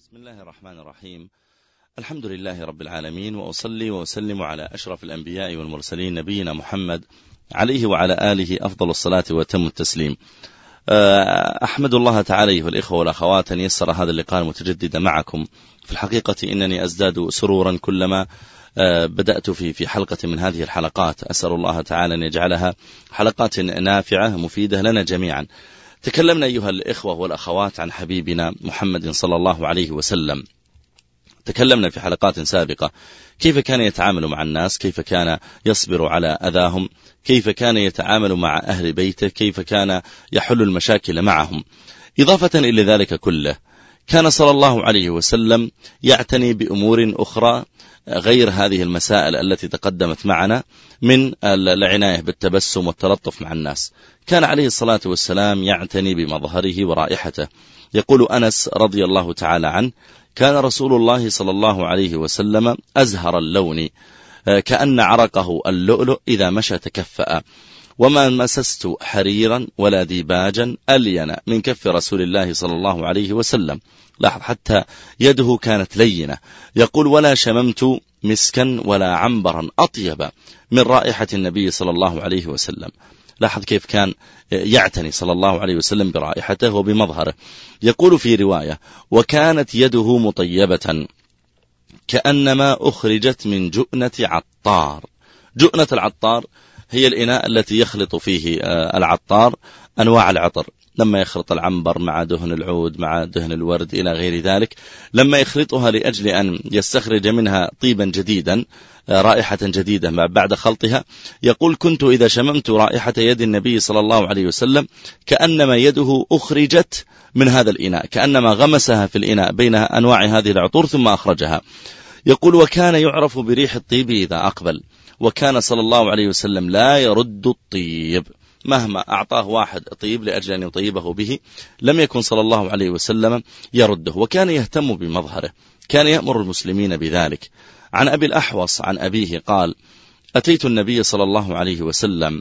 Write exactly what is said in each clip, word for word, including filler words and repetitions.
بسم الله الرحمن الرحيم. الحمد لله رب العالمين، وأصلي وأسلم على أشرف الأنبياء والمرسلين نبينا محمد عليه وعلى آله أفضل الصلاة وتم التسليم. أحمد الله تعالى والإخوة والأخوات أن يسر هذا اللقاء المتجدد معكم. في الحقيقة إنني أزداد سرورا كلما بدأت في في حلقة من هذه الحلقات. أسأل الله تعالى أن يجعلها حلقات نافعة مفيدة لنا جميعا. تكلمنا أيها الإخوة والأخوات عن حبيبنا محمد صلى الله عليه وسلم. تكلمنا في حلقات سابقة كيف كان يتعامل مع الناس، كيف كان يصبر على أذاهم، كيف كان يتعامل مع أهل بيته، كيف كان يحل المشاكل معهم. إضافة إلى ذلك كله كان صلى الله عليه وسلم يعتني بأمور أخرى غير هذه المسائل التي تقدمت معنا من العناية بالتبسم والتلطف مع الناس. كان عليه الصلاة والسلام يعتني بمظهره ورائحته. يقول أنس رضي الله تعالى عنه: كان رسول الله صلى الله عليه وسلم أزهر اللون كأن عرقه اللؤلؤ إذا مشى تكفأ، وما مسست حريرا ولا ديباجا ألين من كف رسول الله صلى الله عليه وسلم. لاحظ حتى يده كانت لينة. يقول: ولا شممت مسكا ولا عنبرا أطيب من رائحة النبي صلى الله عليه وسلم. لاحظ كيف كان يعتني صلى الله عليه وسلم برائحته وبمظهره. يقول في رواية: وكانت يده مطيبة كأنما أخرجت من جؤنة عطار. جؤنة العطار هي الإناء التي يخلط فيه العطار أنواع العطر، لما يخلط العنبر مع دهن العود مع دهن الورد إلى غير ذلك، لما يخلطها لأجل أن يستخرج منها طيبا جديدا، رائحة جديدة ما بعد خلطها. يقول: كنت إذا شممت رائحة يد النبي صلى الله عليه وسلم كأنما يده أخرجت من هذا الإناء، كأنما غمسها في الإناء بين أنواع هذه العطور ثم أخرجها. يقول: وكان يعرف بريح الطيب إذا أقبل، وكان صلى الله عليه وسلم لا يرد الطيب، مهما أعطاه واحد طيب لأجل أن يطيبه به لم يكن صلى الله عليه وسلم يرده، وكان يهتم بمظهره، كان يأمر المسلمين بذلك. عن أبي الأحوص عن أبيه قال: أتيت النبي صلى الله عليه وسلم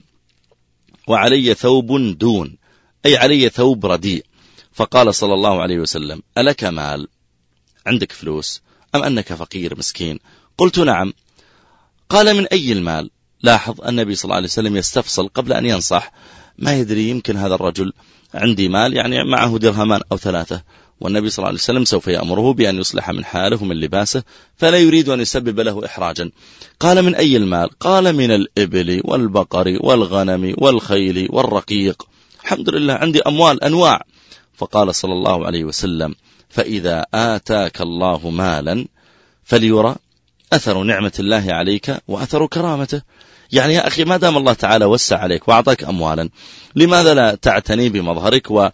وعلي ثوب دون، أي علي ثوب رديء، فقال صلى الله عليه وسلم: ألك مال؟ عندك فلوس أم أنك فقير مسكين؟ قلت: نعم. قال: من أي المال؟ لاحظ النبي صلى الله عليه وسلم يستفصل قبل أن ينصح، ما يدري يمكن هذا الرجل عندي مال يعني معه درهمان أو ثلاثة، والنبي صلى الله عليه وسلم سوف يأمره بأن يصلح من حاله ومن لباسه، فلا يريد أن يسبب له إحراجا. قال: من أي المال؟ قال: من الإبل والبقر والغنم والخيل والرقيق. الحمد لله عندي أموال أنواع. فقال صلى الله عليه وسلم: فإذا آتاك الله مالا فليرى أثر نعمة الله عليك وأثر كرامته. يعني يا أخي ما دام الله تعالى وسع عليك وأعطاك أموالا، لماذا لا تعتني بمظهرك و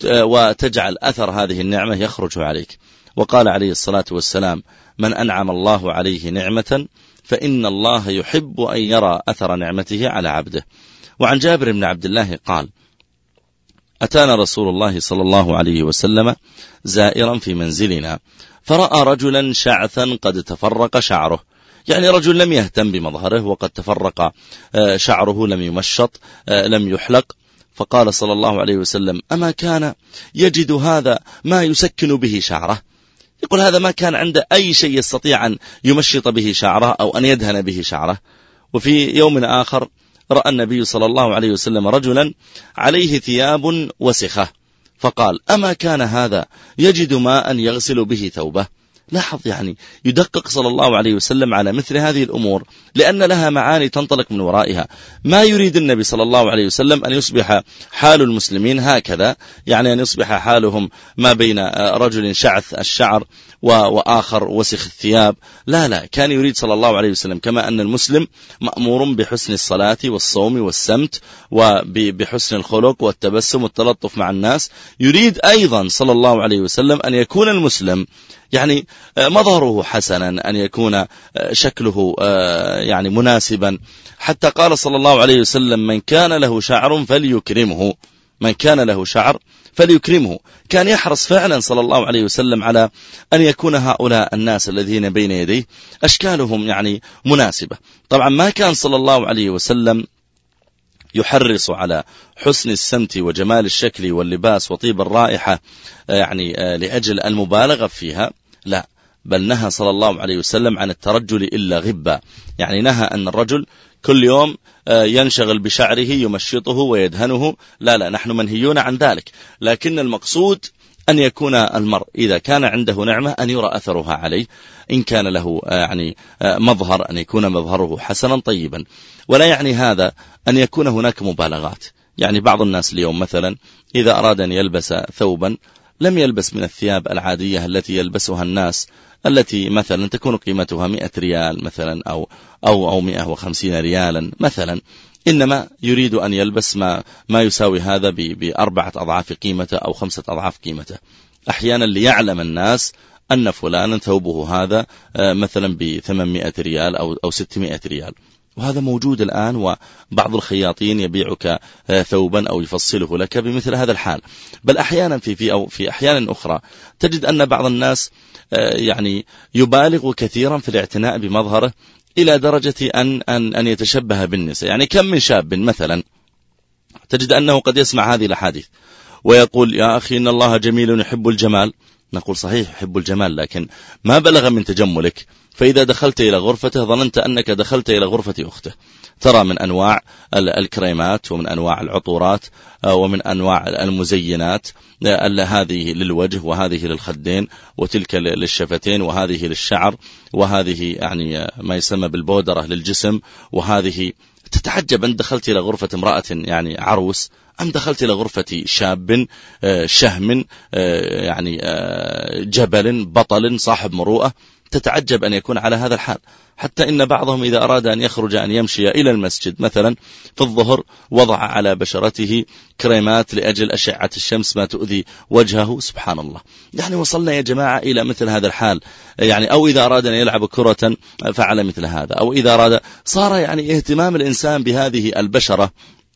وتجعل أثر هذه النعمة يخرج عليك؟ وقال عليه الصلاة والسلام: من أنعم الله عليه نعمة فإن الله يحب أن يرى أثر نعمته على عبده. وعن جابر بن عبد الله قال: أتانا رسول الله صلى الله عليه وسلم زائرا في منزلنا، فرأى رجلا شعثا قد تفرق شعره، يعني رجل لم يهتم بمظهره وقد تفرق شعره، لم يمشط لم يحلق. فقال صلى الله عليه وسلم: أما كان يجد هذا ما يسكن به شعره؟ يقول هذا ما كان عنده أي شيء يستطيع أن يمشط به شعره أو أن يدهن به شعره. وفي يوم آخر رأى النبي صلى الله عليه وسلم رجلا عليه ثياب وسخة، فقال: أما كان هذا يجد ماء يغسل به ثوبه؟ لاحظ يعني يدقق صلى الله عليه وسلم على مثل هذه الأمور لأن لها معاني تنطلق من ورائها. ما يريد النبي صلى الله عليه وسلم أن يصبح حال المسلمين هكذا، يعني أن يصبح حالهم ما بين رجل شعث الشعر وآخر وسخ الثياب. لا لا، كان يريد صلى الله عليه وسلم كما أن المسلم مأمور بحسن الصلاة والصوم والسمت وبحسن الخلق والتبسم والتلطف مع الناس، يريد أيضا صلى الله عليه وسلم أن يكون المسلم يعني مظهره حسنا، أن يكون شكله يعني مناسبا. حتى قال صلى الله عليه وسلم: من كان له شعر فليكرمه، من كان له شعر فليكرمه. كان يحرص فعلا صلى الله عليه وسلم على أن يكون هؤلاء الناس الذين بين يديه أشكالهم يعني مناسبة. طبعا ما كان صلى الله عليه وسلم يحرص على حسن السمت وجمال الشكل واللباس وطيب الرائحة يعني لأجل المبالغة فيها، لا، بل نهى صلى الله عليه وسلم عن الترجل إلا غبا، يعني نهى أن الرجل كل يوم ينشغل بشعره يمشطه ويدهنه، لا لا، نحن منهيون عن ذلك، لكن المقصود أن يكون المرء إذا كان عنده نعمة أن يرى أثرها عليه، إن كان له يعني مظهر أن يكون مظهره حسنا طيبا. ولا يعني هذا أن يكون هناك مبالغات، يعني بعض الناس اليوم مثلا إذا أراد أن يلبس ثوبا لم يلبس من الثياب العادية التي يلبسها الناس، التي مثلا تكون قيمتها مئة ريال مثلا أو أو أو مئة وخمسين ريالا مثلا، إنما يريد أن يلبس ما ما يساوي هذا بأربعة أضعاف قيمته أو خمسة أضعاف قيمته، أحيانا ليعلم الناس أن فلانا ثوبه هذا مثلا بثمانمائة ريال أو أو ستمائة ريال. وهذا موجود الآن، وبعض الخياطين يبيعك ثوبا أو يفصله لك بمثل هذا الحال. بل أحيانا في في أو في أحيان أخرى تجد أن بعض الناس يعني يبالغ كثيرا في الاعتناء بمظهره إلى درجة أن أن أن يتشبه بالنساء. يعني كم من شاب مثلا تجد أنه قد يسمع هذه الأحاديث ويقول يا أخي إن الله جميل يحب الجمال. نقول صحيح يحب الجمال، لكن ما بلغ من تجملك، فإذا دخلت إلى غرفته ظننت أنك دخلت إلى غرفة أخته. ترى من أنواع الكريمات ومن أنواع العطورات ومن أنواع المزينات، هذه للوجه وهذه للخدين وتلك للشفتين وهذه للشعر وهذه يعني ما يسمى بالبودرة للجسم، وهذه تتعجب أن دخلت إلى غرفة امرأة يعني عروس أم دخلت إلى غرفة شاب شهم يعني جبل بطل صاحب مروءة. تتعجب أن يكون على هذا الحال، حتى إن بعضهم إذا أراد أن يخرج أن يمشي إلى المسجد مثلا في الظهر وضع على بشرته كريمات لأجل أشعة الشمس ما تؤذي وجهه. سبحان الله، يعني وصلنا يا جماعة إلى مثل هذا الحال. يعني أو إذا أراد أن يلعب كرة فعل مثل هذا، أو إذا أراد، صار يعني اهتمام الإنسان بهذه البشرة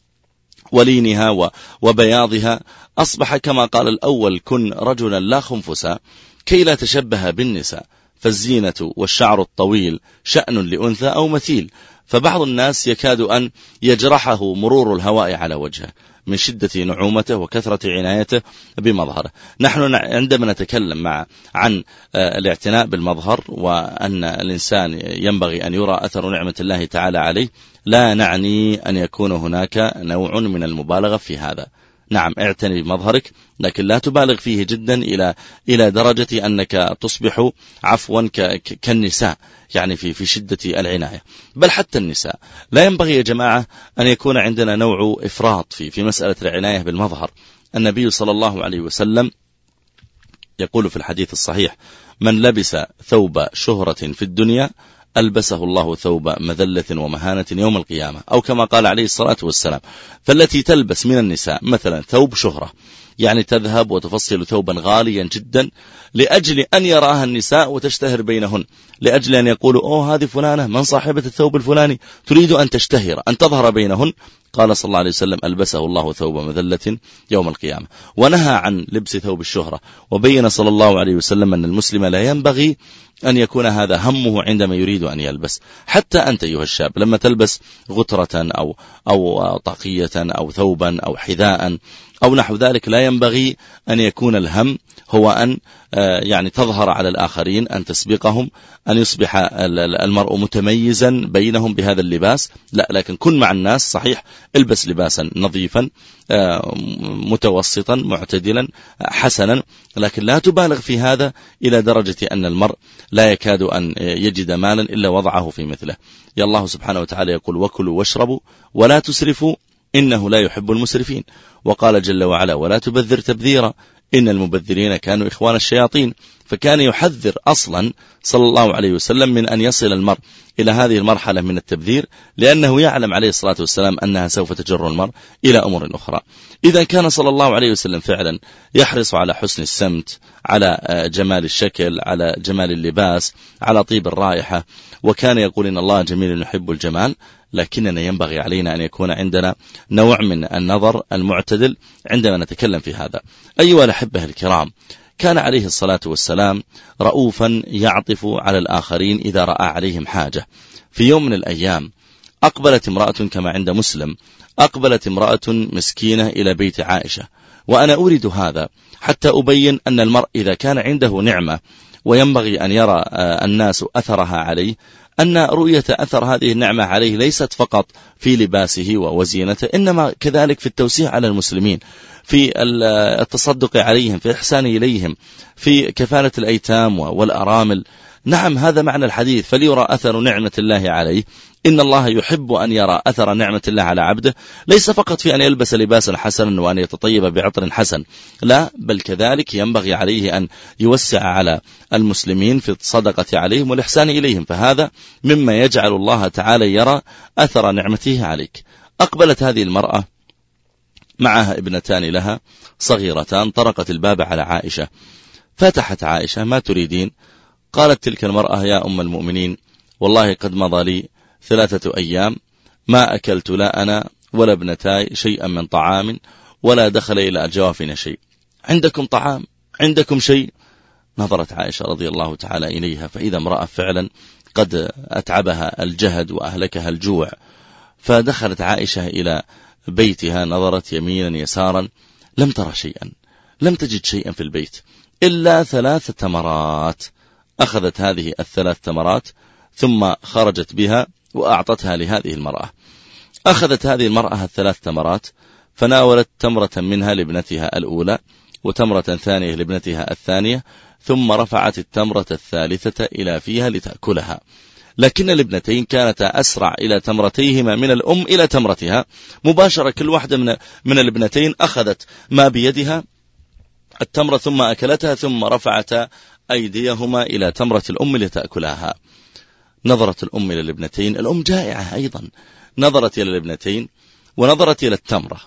ولينها وبياضها أصبح كما قال الأول كن رجلا لا خنفسا كي لا تشبه بالنساء، فالزينة والشعر الطويل شأن لأنثى أو مثيل. فبعض الناس يكاد أن يجرحه مرور الهواء على وجهه من شدة نعومته وكثرة عنايته بمظهره. نحن عندما نتكلم مع عن الاعتناء بالمظهر وأن الإنسان ينبغي أن يرى أثر نعمة الله تعالى عليه، لا نعني أن يكون هناك نوع من المبالغة في هذا. نعم اعتني بمظهرك، لكن لا تبالغ فيه جدا إلى إلى درجة أنك تصبح عفوا كالنساء، يعني في في شدة العناية. بل حتى النساء لا ينبغي يا جماعة أن يكون عندنا نوع إفراط في في مسألة العناية بالمظهر. النبي صلى الله عليه وسلم يقول في الحديث الصحيح من لبس ثوب شهرة في الدنيا ألبسه الله ثوب مذلة ومهانة يوم القيامة، أو كما قال عليه الصلاة والسلام. فالتي تلبس من النساء مثلا ثوب شهرة، يعني تذهب وتفصل ثوبا غاليا جدا لأجل أن يراها النساء وتشتهر بينهن، لأجل أن يقولوا أوه هذه فلانة من صاحبة الثوب الفلاني، تريد أن تشتهر أن تظهر بينهن. قال صلى الله عليه وسلم ألبسه الله ثوب مذلة يوم القيامة، ونهى عن لبس ثوب الشهرة. وبين صلى الله عليه وسلم أن المسلم لا ينبغي أن يكون هذا همه عندما يريد أن يلبس. حتى أنت أيها الشاب لما تلبس غترة أو أو طاقية أو ثوبا أو حذاء أو نحو ذلك، لا ينبغي أن يكون الهم هو أن يعني تظهر على الآخرين، أن تسبقهم، أن يصبح المرء متميزا بينهم بهذا اللباس. لا، لكن كن مع الناس صحيح، البس لباسا نظيفا متوسطا معتدلا حسنا، لكن لا تبالغ في هذا إلى درجة أن المرء لا يكاد أن يجد مالا إلا وضعه في مثله. يا الله سبحانه وتعالى يقول وكلوا واشربوا ولا تسرفوا إنه لا يحب المسرفين. وقال جل وعلا ولا تبذر تبذيرا إن المبذرين كانوا إخوان الشياطين. فكان يحذر أصلا صلى الله عليه وسلم من أن يصل المرء إلى هذه المرحلة من التبذير، لأنه يعلم عليه الصلاة والسلام أنها سوف تجر المرء إلى أمور أخرى. إذا كان صلى الله عليه وسلم فعلا يحرص على حسن السمت، على جمال الشكل، على جمال اللباس، على طيب الرائحة، وكان يقول إن الله جميل يحب الجمال، لكننا ينبغي علينا أن يكون عندنا نوع من النظر المعتدل عندما نتكلم في هذا. أيها الأحبة الكرام، كان عليه الصلاة والسلام رؤوفا يعطف على الآخرين إذا رأى عليهم حاجة. في يوم من الأيام أقبلت امرأة كما عند مسلم، أقبلت امرأة مسكينة إلى بيت عائشة، وأنا أريد هذا حتى أبين أن المرء إذا كان عنده نعمة وينبغي أن يرى الناس أثرها عليه، أن رؤية أثر هذه النعمة عليه ليست فقط في لباسه وزينته، إنما كذلك في التوسيع على المسلمين، في التصدق عليهم، في الإحسان إليهم، في كفالة الأيتام والأرامل. نعم، هذا معنى الحديث، فليرى أثر نعمة الله عليه. إن الله يحب أن يرى أثر نعمة الله على عبده، ليس فقط في أن يلبس لباسا حسنا وأن يتطيب بعطر حسن، لا، بل كذلك ينبغي عليه أن يوسع على المسلمين في الصدقة عليهم والإحسان إليهم، فهذا مما يجعل الله تعالى يرى أثر نعمته عليك. أقبلت هذه المرأة معها ابنتان لها صغيرتان، طرقت الباب على عائشة، فتحت عائشة: ما تريدين؟ قالت تلك المرأة: يا أم المؤمنين، والله قد مضى لي ثلاثة أيام ما أكلت لا أنا ولا ابنتاي شيئا من طعام، ولا دخل إلى أجوافنا شيء، عندكم طعام؟ عندكم شيء؟ نظرت عائشة رضي الله تعالى إليها، فإذا امرأة فعلا قد أتعبها الجهد وأهلكها الجوع. فدخلت عائشة إلى بيتها، نظرت يمينا يسارا، لم ترى شيئا، لم تجد شيئا في البيت إلا ثلاث تمرات. أخذت هذه الثلاث تمرات ثم خرجت بها وأعطتها لهذه المرأة. أخذت هذه المرأة الثلاث تمرات، فناولت تمرة منها لابنتها الأولى، وتمرة ثانية لابنتها الثانية، ثم رفعت التمرة الثالثة إلى فيها لتأكلها. لكن الابنتين كانتا أسرع إلى تمرتيهما من الأم إلى تمرتها مباشرة. كل واحدة من, من الابنتين أخذت ما بيدها التمرة ثم أكلتها، ثم رفعتا أيديهما إلى تمرة الأم لتأكلها. نظرت الأم إلى الابنتين، الأم جائعة أيضا، نظرت إلى الابنتين ونظرت إلى التمرة،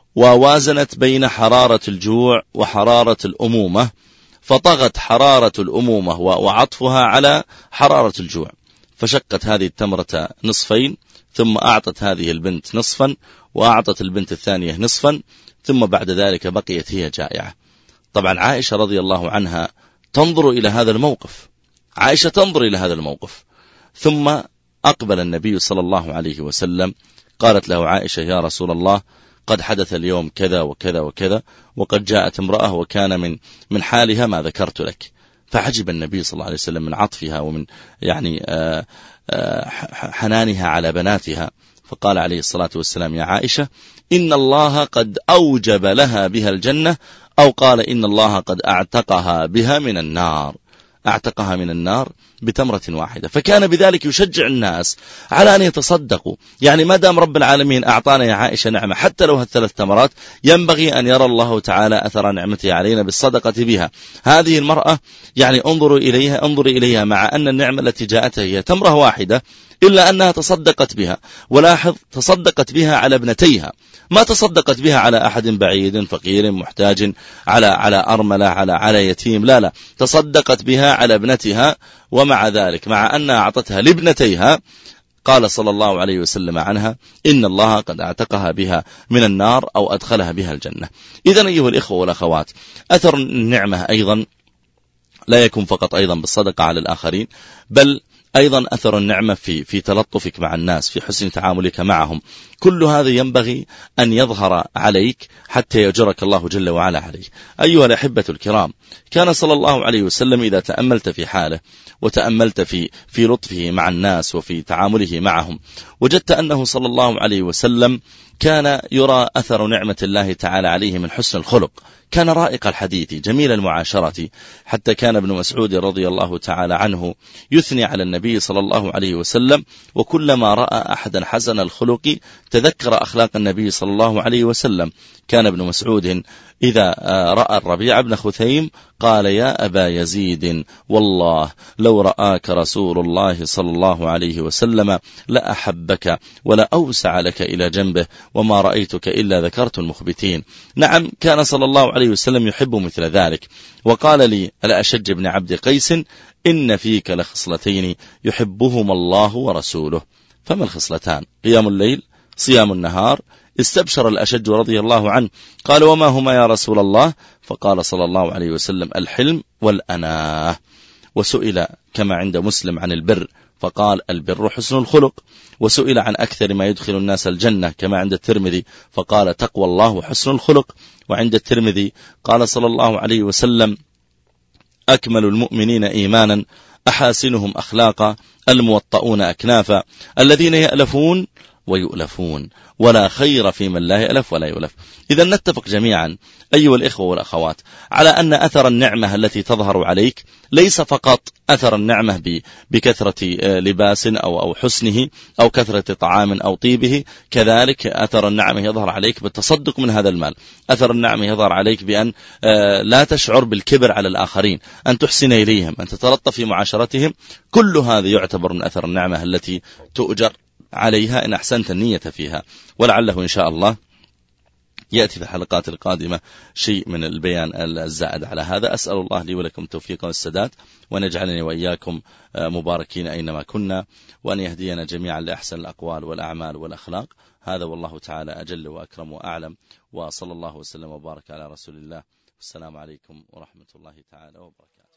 ووازنت بين حرارة الجوع وحرارة الأمومة، فطغت حرارة الأمومة وعطفها على حرارة الجوع، فشقت هذه التمرة نصفين، ثم أعطت هذه البنت نصفا، وأعطت البنت الثانية نصفا، ثم بعد ذلك بقيت هي جائعة. طبعا عائشة رضي الله عنها تنظر إلى هذا الموقف، عائشة تنظر إلى هذا الموقف. ثم أقبل النبي صلى الله عليه وسلم، قالت له عائشة: يا رسول الله، قد حدث اليوم كذا وكذا وكذا، وقد جاءت امرأة وكان من من حالها ما ذكرت لك. فعجب النبي صلى الله عليه وسلم من عطفها ومن يعني آآ آآ حنانها على بناتها، فقال عليه الصلاة والسلام: يا عائشة، إن الله قد أوجب لها بها الجنة، أو قال إن الله قد أعتقها بها من النار، أعتقها من النار بتمرة واحدة. فكان بذلك يشجع الناس على أن يتصدقوا، يعني ما دام رب العالمين أعطانا يا عائشة نعمة حتى لو هالثلاث تمرات، ينبغي أن يرى الله تعالى أثر نعمته علينا بالصدقة بها. هذه المرأة يعني انظروا إليها، انظروا إليها مع أن النعمة التي جاءتها هي تمرة واحدة، إلا أنها تصدقت بها. ولاحظ، تصدقت بها على ابنتيها، ما تصدقت بها على أحد بعيد فقير محتاج، على على أرملة، على على يتيم، لا لا، تصدقت بها على ابنتها. ومع ذلك، مع أنها أعطتها لابنتيها، قال صلى الله عليه وسلم عنها: إن الله قد اعتقها بها من النار، أو أدخلها بها الجنة. إذن أيها الإخوة والأخوات، أثر النعمة أيضا لا يكون فقط أيضا بالصدقة على الآخرين، بل أيضا أثر النعمة في في تلطفك مع الناس، في حسن تعاملك معهم. كل هذا ينبغي أن يظهر عليك حتى يجرك الله جل وعلا عليه. أيها الأحبة الكرام، كان صلى الله عليه وسلم إذا تأملت في حاله وتأملت في في لطفه مع الناس وفي تعامله معهم، وجدت أنه صلى الله عليه وسلم كان يرى أثر نعمة الله تعالى عليه من حسن الخلق. كان رائق الحديث، جميل المعاشرة، حتى كان ابن مسعود رضي الله تعالى عنه يثني على النبي صلى الله عليه وسلم، وكلما رأى أحدا حسن الخلق تذكر أخلاق النبي صلى الله عليه وسلم. كان ابن مسعود إذا رأى الربيع بن خثيم قال: يا أبا يزيد، والله لو رآك رسول الله صلى الله عليه وسلم لأحبك ولا أوسع لك إلى جنبه، وما رأيتك إلا ذكرت المخبتين. نعم، كان صلى الله عليه وسلم يحب مثل ذلك. وقال لي الأشج بن عبد قيس: إن فيك لخصلتين يحبهما الله ورسوله. فما الخصلتان؟ قيام الليل، صيام النهار. استبشر الأشج رضي الله عنه، قال: وما هما يا رسول الله؟ فقال صلى الله عليه وسلم: الحلم والأناه. وسئل كما عند مسلم عن البر، فقال: البر حسن الخلق. وسئل عن أكثر ما يدخل الناس الجنة كما عند الترمذي، فقال: تقوى الله وحسن الخلق. وعند الترمذي قال صلى الله عليه وسلم: أكمل المؤمنين إيمانا أحاسنهم أخلاقا الموطؤون أكنافا الذين يألفون ويؤلفون ولا خير في من لا يألف ولا يؤلف. إذا نتفق جميعا أيها الإخوة والأخوات على أن أثر النعمة التي تظهر عليك ليس فقط أثر النعمة بكثرة لباس أو أو حسنه أو كثرة طعام أو طيبه، كذلك أثر النعمة يظهر عليك بالتصدق من هذا المال، أثر النعمة يظهر عليك بأن لا تشعر بالكبر على الآخرين، أن تحسن إليهم، أن تتلطف في معاشرتهم. كل هذا يعتبر من أثر النعمة التي تؤجر عليها إن أحسنت النية فيها. ولعله إن شاء الله يأتي في الحلقات القادمة شيء من البيان الزائد على هذا. أسأل الله لي ولكم التوفيق والسداد، وأن يجعلني وإياكم مباركين أينما كنا، وأن يهدينا جميعا لأحسن الأقوال والأعمال والأخلاق. هذا والله تعالى أجل وأكرم وأعلم، وصلى الله وسلم وبارك على رسول الله. والسلام عليكم ورحمة الله تعالى وبركاته.